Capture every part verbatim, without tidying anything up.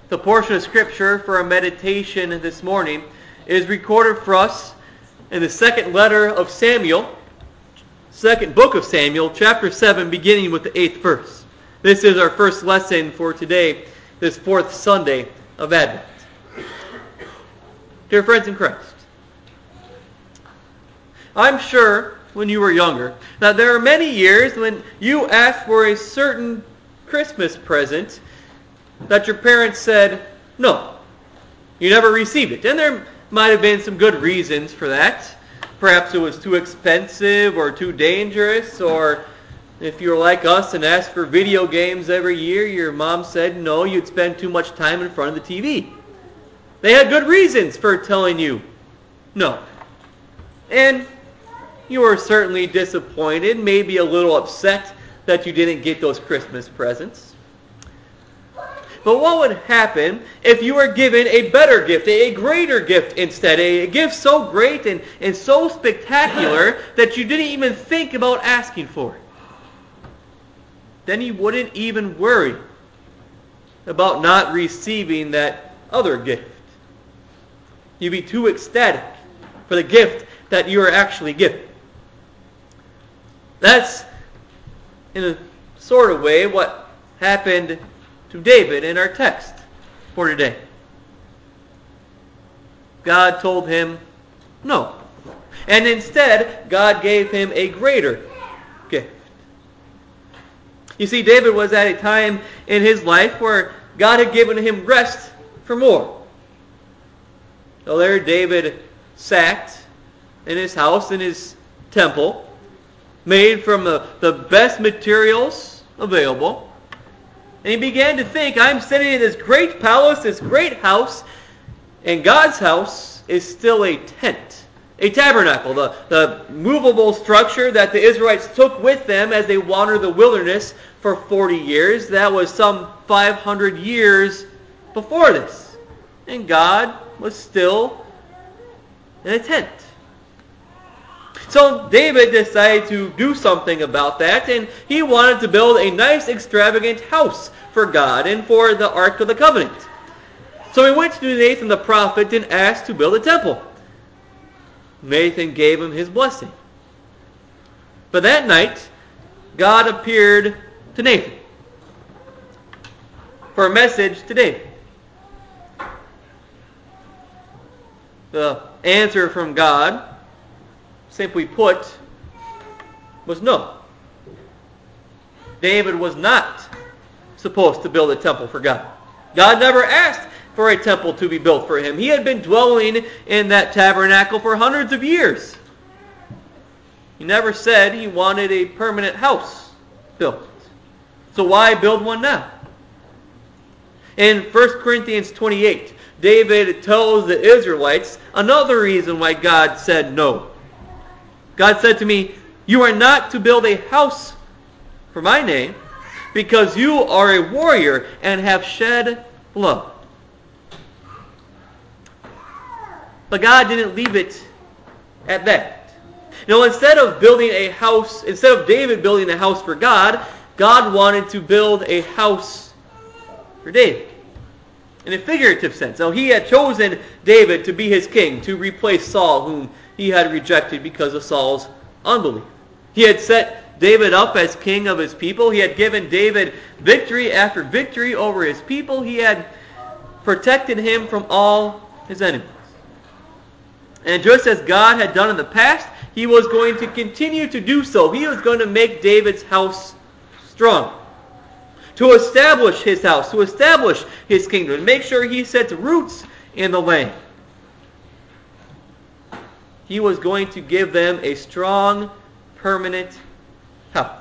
The portion of Scripture for our meditation this morning is recorded for us in the second letter of Samuel, second book of Samuel, chapter seven, beginning with the eighth verse. This is our first lesson for today, this fourth Sunday of Advent. Dear friends in Christ, I'm sure when you were younger that there are many years when you asked for a certain Christmas present that your parents said no. You never received it. And there might have been some good reasons for that. Perhaps it was too expensive or too dangerous, or if you were like us and asked for video games every year, your mom said no, you'd spend too much time in front of the T V. They had good reasons for telling you no. And you were certainly disappointed, maybe a little upset that you didn't get those Christmas presents. But what would happen if you were given a better gift, a greater gift instead, a gift so great and, and so spectacular that you didn't even think about asking for it? Then you wouldn't even worry about not receiving that other gift. You'd be too ecstatic for the gift that you are actually given. That's, in a sort of way, what happened to David in our text for today. God told him no. And instead, God gave him a greater gift. You see, David was at a time in his life where God had given him rest for more. So there David sat in his house, in his temple, made from the, the best materials available. And he began to think, I'm sitting in this great palace, this great house, and God's house is still a tent, a tabernacle, the, the movable structure that the Israelites took with them as they wandered the wilderness for forty years. That was some five hundred years before this. And God was still in a tent. So David decided to do something about that, and he wanted to build a nice, extravagant house for God and for the Ark of the Covenant. So he went to Nathan the prophet and asked to build a temple. Nathan gave him his blessing. But that night, God appeared to Nathan for a message to David. The answer from God, simply put, was no. David was not supposed to build a temple for God. God never asked for a temple to be built for him. He had been dwelling in that tabernacle for hundreds of years. He never said he wanted a permanent house built. So why build one now? In First Corinthians twenty-eight, David tells the Israelites another reason why God said no. God said to me, you are not to build a house for my name, because you are a warrior and have shed blood. But God didn't leave it at that. No, instead of building a house, instead of David building a house for God, God wanted to build a house for David. In a figurative sense. Now, he had chosen David to be his king, to replace Saul, whom he had rejected because of Saul's unbelief. He had set David up as king of his people. He had given David victory after victory over his people. He had protected him from all his enemies. And just as God had done in the past, he was going to continue to do so. He was going to make David's house strong. To establish his house, to establish his kingdom, and make sure he sets roots in the land. He was going to give them a strong, permanent house.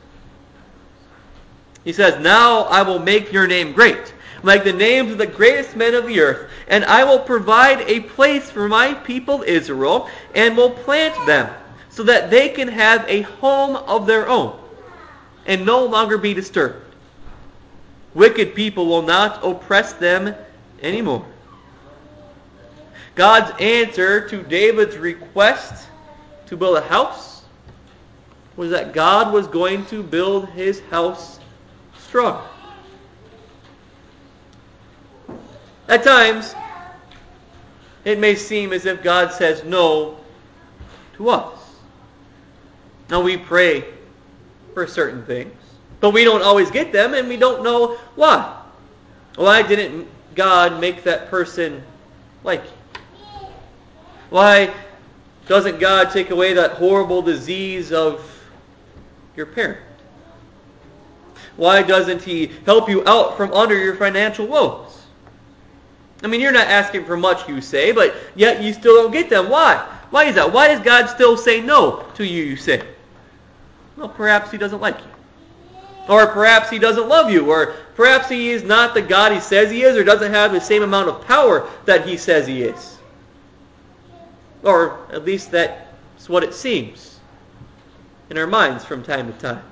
He says, now I will make your name great, like the names of the greatest men of the earth, and I will provide a place for my people Israel, and will plant them, so that they can have a home of their own, and no longer be disturbed. Wicked people will not oppress them anymore. God's answer to David's request to build a house was that God was going to build his house strong. At times, it may seem as if God says no to us. Now we pray for certain things, but we don't always get them, and we don't know why. Why didn't God make that person like you? Why doesn't God take away that horrible disease of your parent? Why doesn't He help you out from under your financial woes? I mean, you're not asking for much, you say, but yet you still don't get them. Why? Why is that? Why does God still say no to you, you say? Well, perhaps He doesn't like you. Or perhaps He doesn't love you. Or perhaps He is not the God He says He is, or doesn't have the same amount of power that He says He is. Or at least that's what it seems in our minds from time to time.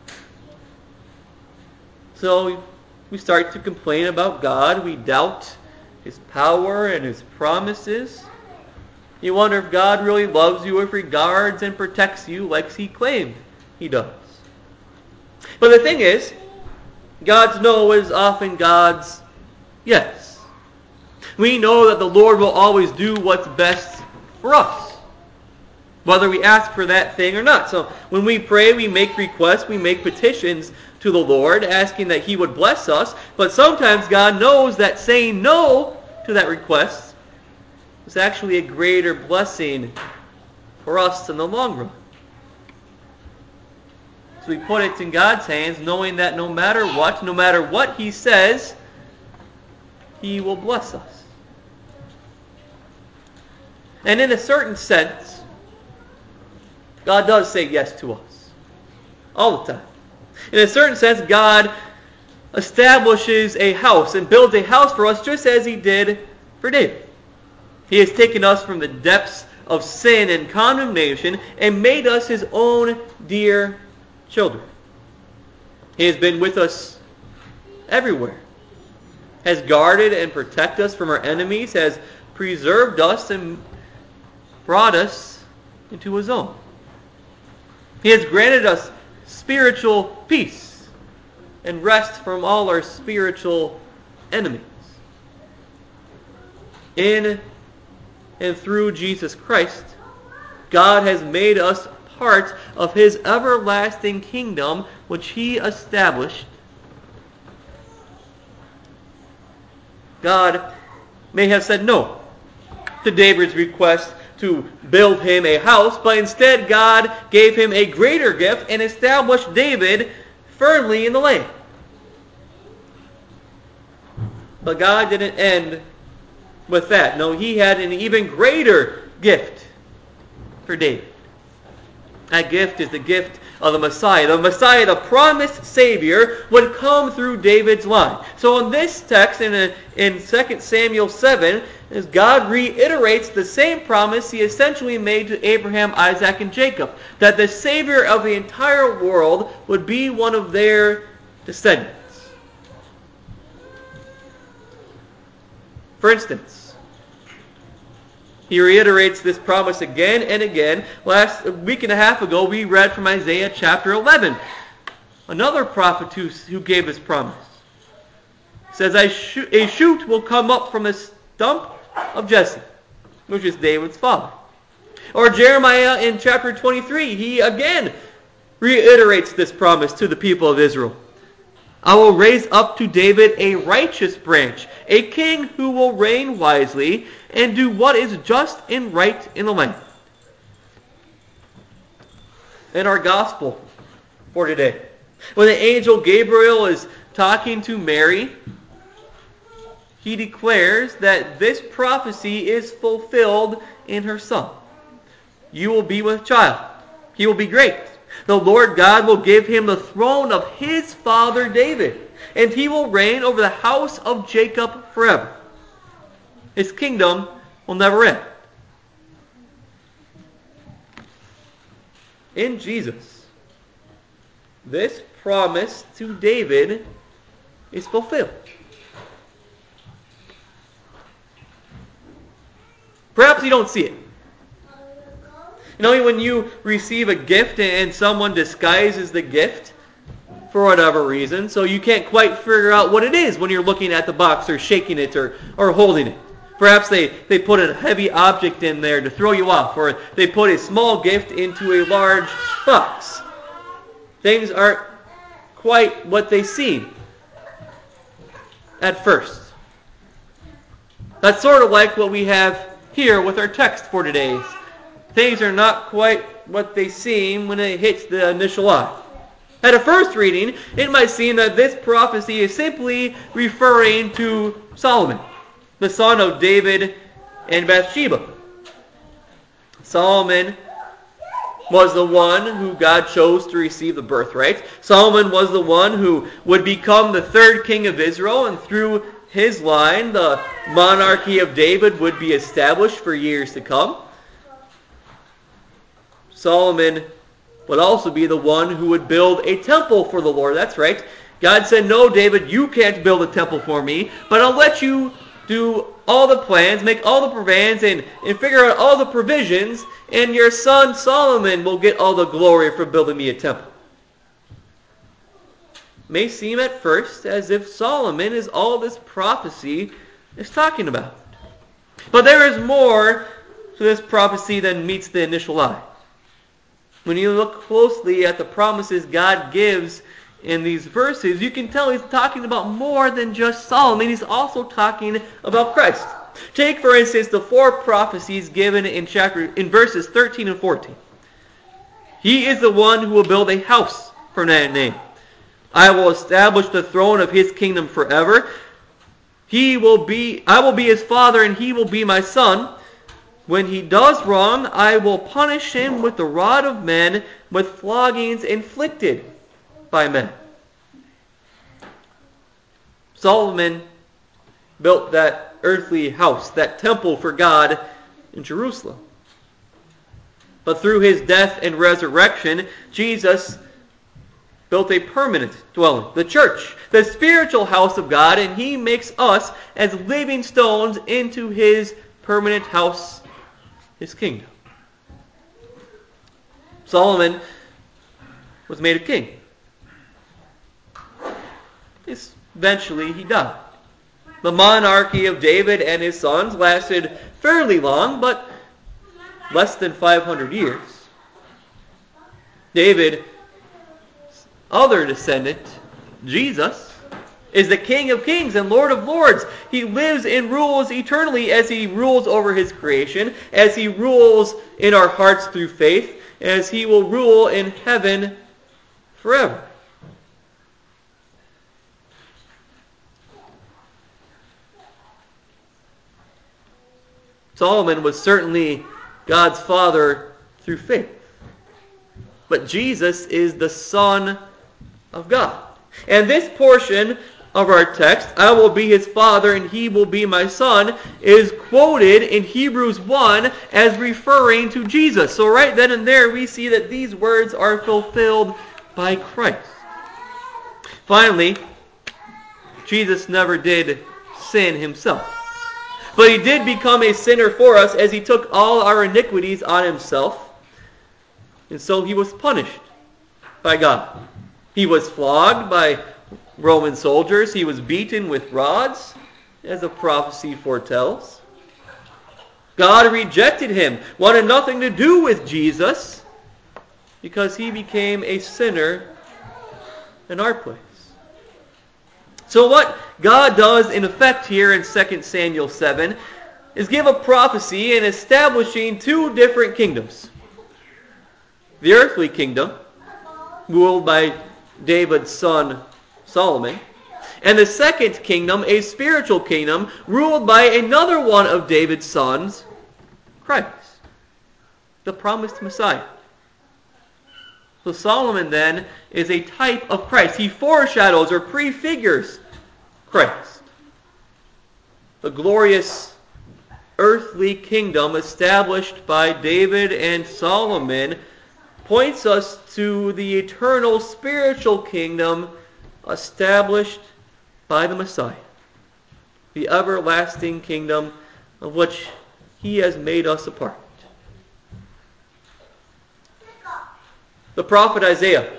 So we start to complain about God. We doubt His power and His promises. You wonder if God really loves you, if He regards and protects you like He claimed He does. But the thing is, God's no is often God's yes. We know that the Lord will always do what's best for us, whether we ask for that thing or not. So when we pray, we make requests, we make petitions to the Lord, asking that He would bless us. But sometimes God knows that saying no to that request is actually a greater blessing for us in the long run. So we put it in God's hands, knowing that no matter what, no matter what He says, He will bless us. And in a certain sense, God does say yes to us. All the time. In a certain sense, God establishes a house and builds a house for us just as He did for David. He has taken us from the depths of sin and condemnation and made us His own dear children. He has been with us everywhere, has guarded and protected us from our enemies, has preserved us and brought us into His own. He has granted us spiritual peace and rest from all our spiritual enemies. In and through Jesus Christ, God has made us part of His everlasting kingdom, which He established. God may have said no to David's request to build him a house, but instead God gave him a greater gift and established David firmly in the land. But God didn't end with that. No, He had an even greater gift for David. That gift is the gift of the Messiah. The Messiah, the promised Savior, would come through David's line. So in this text, in, a, in Second Samuel seven, as God reiterates the same promise He essentially made to Abraham, Isaac, and Jacob, that the Savior of the entire world would be one of their descendants. For instance, He reiterates this promise again and again. Last a week and a half ago, we read from Isaiah chapter eleven. Another prophet who, who gave this promise. It says, a shoot, a shoot will come up from the stump of Jesse, which is David's father. Or Jeremiah in chapter twenty-three, he again reiterates this promise to the people of Israel. I will raise up to David a righteous branch, a king who will reign wisely and do what is just and right in the land. In our gospel for today, when the angel Gabriel is talking to Mary, he declares that this prophecy is fulfilled in her Son. You will be with child. He will be great. The Lord God will give him the throne of his father David, and he will reign over the house of Jacob forever. His kingdom will never end. In Jesus, this promise to David is fulfilled. Perhaps you don't see it. You know, when you receive a gift and someone disguises the gift, for whatever reason, so you can't quite figure out what it is when you're looking at the box or shaking it or, or holding it. Perhaps they, they put a heavy object in there to throw you off, or they put a small gift into a large box. Things aren't quite what they seem at first. That's sort of like what we have here with our text for today. Things are not quite what they seem when it hits the initial eye. At a first reading, it might seem that this prophecy is simply referring to Solomon, the son of David and Bathsheba. Solomon was the one who God chose to receive the birthright. Solomon was the one who would become the third king of Israel, and through his line, the monarchy of David would be established for years to come. Solomon would also be the one who would build a temple for the Lord. That's right. God said, "No, David, you can't build a temple for me, but I'll let you do all the plans, make all the plans, and, and figure out all the provisions, and your son Solomon will get all the glory for building me a temple." It may seem at first as if Solomon is all this prophecy is talking about. But there is more to this prophecy than meets the initial eye. When you look closely at the promises God gives in these verses, you can tell he's talking about more than just Solomon. He's also talking about Christ. Take, for instance, the four prophecies given in chapter in verses thirteen and fourteen. He is the one who will build a house for that name. I will establish the throne of his kingdom forever. He will be, I will be his father, and he will be my son. When he does wrong, I will punish him with the rod of men, with floggings inflicted by men. Solomon built that earthly house, that temple for God in Jerusalem. But through his death and resurrection, Jesus built a permanent dwelling, the church, the spiritual house of God, and he makes us as living stones into his permanent house, his kingdom. Solomon was made a king. Eventually he died. The monarchy of David and his sons lasted fairly long, but less than five hundred years. David's other descendant, Jesus, is the King of kings and Lord of lords. He lives and rules eternally as he rules over his creation, as he rules in our hearts through faith, as he will rule in heaven forever. Solomon was certainly God's father through faith. But Jesus is the Son of God. And this portion of our text, "I will be his father and he will be my son," is quoted in Hebrews one as referring to Jesus. So right then and there we see that these words are fulfilled by Christ. Finally, Jesus never did sin himself. But he did become a sinner for us as he took all our iniquities on himself. And so he was punished by God. He was flogged by Roman soldiers. He was beaten with rods, as the prophecy foretells. God rejected him, wanted nothing to do with Jesus, because he became a sinner in our place. So what God does in effect here in Second Samuel seven is give a prophecy in establishing two different kingdoms. The earthly kingdom, ruled by David's son Solomon, and the second kingdom, a spiritual kingdom, ruled by another one of David's sons, Christ, the promised Messiah. So Solomon then is a type of Christ. He foreshadows or prefigures Christ. The glorious earthly kingdom established by David and Solomon points us to the eternal spiritual kingdom established by the Messiah, the everlasting kingdom of which he has made us a part. The prophet Isaiah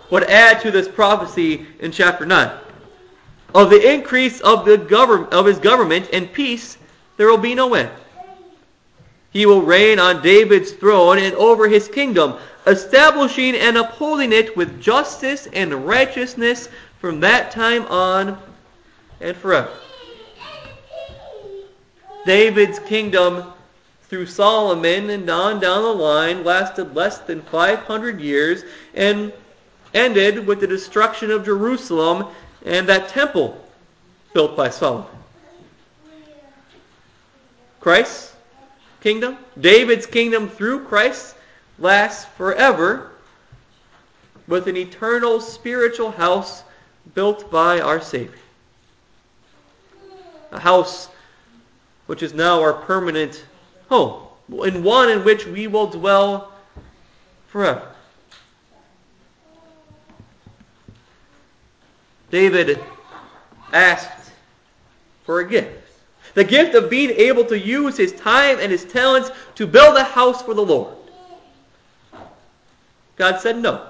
would add to this prophecy in chapter nine. Of the increase of the govern- of his government and peace there will be no end. He will reign on David's throne and over his kingdom, establishing and upholding it with justice and righteousness from that time on and forever. David's kingdom through Solomon and on down the line lasted less than five hundred years and ended with the destruction of Jerusalem and that temple built by Solomon. Christ's kingdom, David's kingdom through Christ, lasts forever with an eternal spiritual house built by our Savior. A house which is now our permanent home, and one in which we will dwell forever. David asked for a gift. The gift of being able to use his time and his talents to build a house for the Lord. God said no.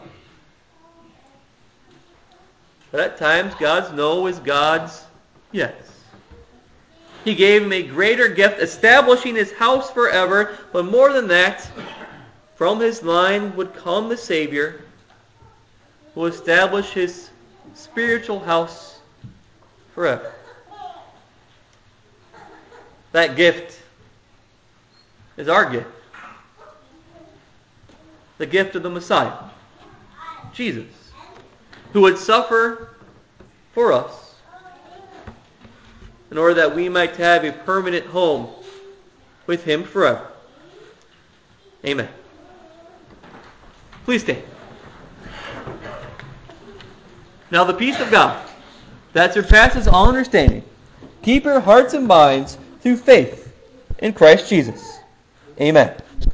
But at times, God's no is God's yes. He gave him a greater gift, establishing his house forever. But more than that, from his line would come the Savior, who will establish his spiritual house forever. That gift is our gift. The gift of the Messiah, Jesus, who would suffer for us in order that we might have a permanent home with him forever. Amen. Please stand. Now the peace of God that surpasses all understanding, keep your hearts and minds through faith in Christ Jesus. Amen.